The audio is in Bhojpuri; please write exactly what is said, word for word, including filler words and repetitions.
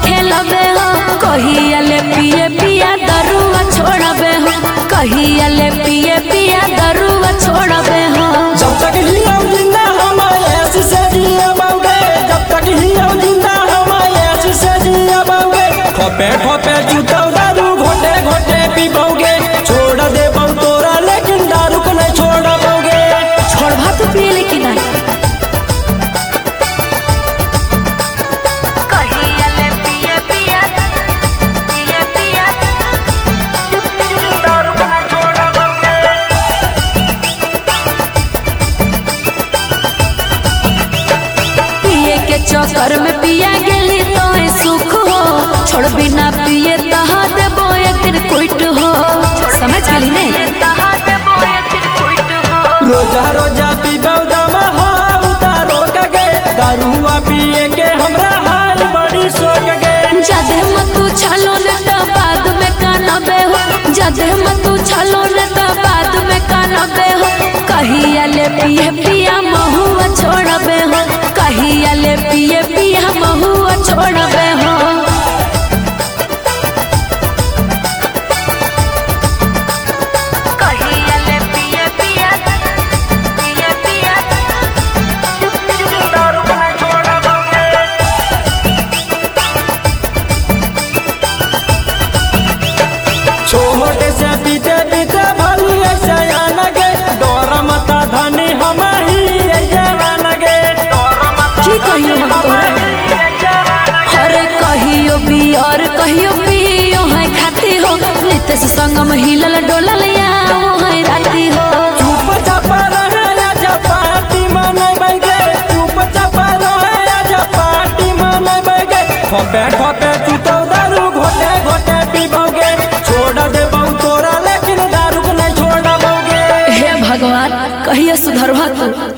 खेलबे हो कहिया ले पिए पिया दरुआ छोड़बे हो कहिया ले पिए पिया दरुआ छोड़बे हो। जब तक हियो जिंदा हमारे ऐसे से जिया बाबे जब तक हियो जिंदा हमारे ऐसे से जिया बाबे खोपे खोपे जूता दारू घोटे घोटे पीबोगे छोड़ दे बहु तोरा लेकिन दारू को नहीं छोड़ोगे। छोड़वा तो पिए लेकिन नहीं कहिया ले पिए पिया पिए पिया दारू को नहीं छोड़ोगे। पिए के चक्कर में पिया गेली तो सुख हो छोड़ बिना पिए तहा देबो एक दिन कुट हो समझ गेली नहीं रोजा रोजा पीबो दमा हाँ उतारो कगे दारुआ पिए के हमरा हाल बड़ी सोच गे। जदे मतू छालो ने तो बाद में कानबे हो जदे मतू छालो ने तो बाद में कानबे हो कहिया ले पिए पिया महुआ छोड़बे हो कहिया ले पिए पिया महुआ छोड़बे हो। कहिया ले पिए पिया पिए पिया दारू को नहीं छोड़ोगे। छोटे से पीते पीते भली ऐसे आना गे डोर मता धनी हम ही जवान गे की कहियो हम तोरा अरे कहियो भी और कहियो पियो है खाती हो नितेश संगम हिलल डोलल या है राती हो। चुप चाप रहे आजा पार्टी मनाई गे चुप चाप रहे आजा पार्टी मनाई गे खोपे खोपे चुतो दारू घोटे घोटे पीबोगे छोड़ दे बहु तोरा लेकिन दारू को नहीं छोड़ोगे। हे भगवान कहियो सुधरवा तू।